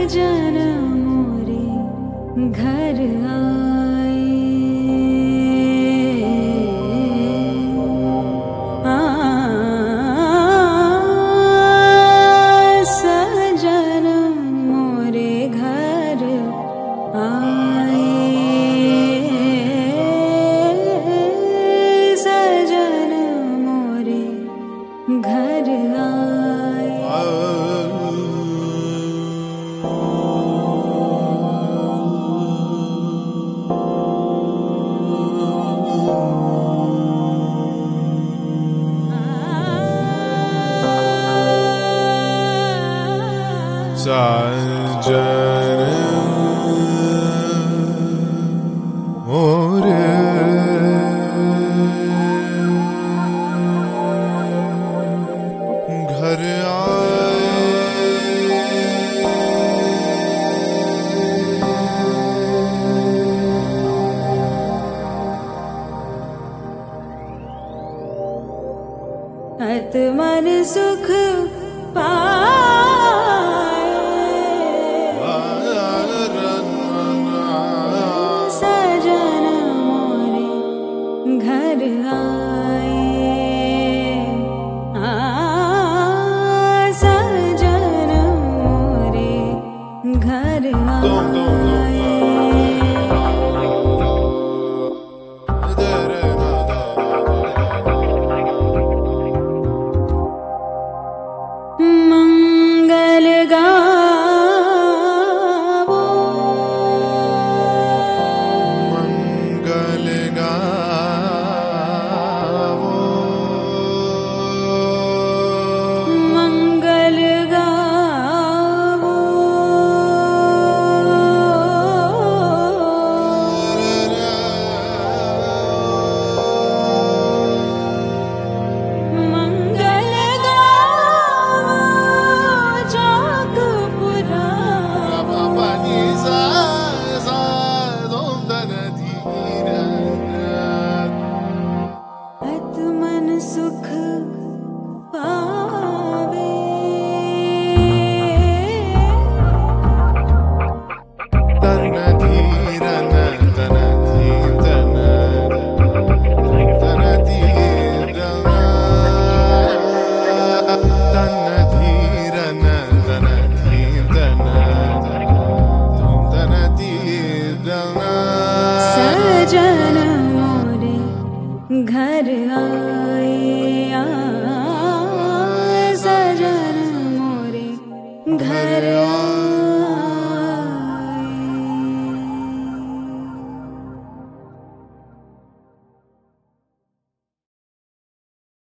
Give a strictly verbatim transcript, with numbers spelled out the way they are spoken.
सजन मोरे घर आए। आ, सजन मोरे घर आए, सजन मोरे घर आए। सजन मोरे घर आए, आत्मन सुख पाए, सजन मोरे घर आए। आ, सजन मोरे घर आए। मंगल गावो, मंगल गावो, मंगल गावो, मंगल गावो जग पुरा। पानी सा सा दोंदन धीरा, आत्मन सुख पावे, तन धीरन तन धीरन तन धीरन, तन धीरन तन धीरन तन धीरन। सजन मोरे घर आए। आ, सजन मोरे घर आए।